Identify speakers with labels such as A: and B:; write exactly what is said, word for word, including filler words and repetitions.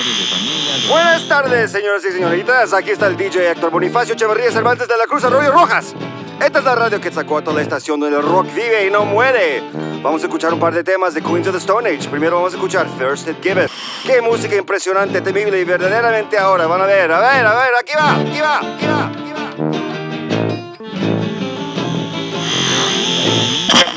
A: padres de familia.
B: Buenas tardes, señoras y señoritas. Aquí está el D J Héctor Bonifacio Echeverría Cervantes de la Cruz Arroyo Rojas. Esta es la radio que sacó a toda la estación donde el rock vive y no muere. Vamos a escuchar un par de temas de Queens of the Stone Age. Primero vamos a escuchar First It Give It. Qué música impresionante, temible y verdaderamente ahora. Van a ver, a ver, a ver, aquí va, aquí va, aquí va.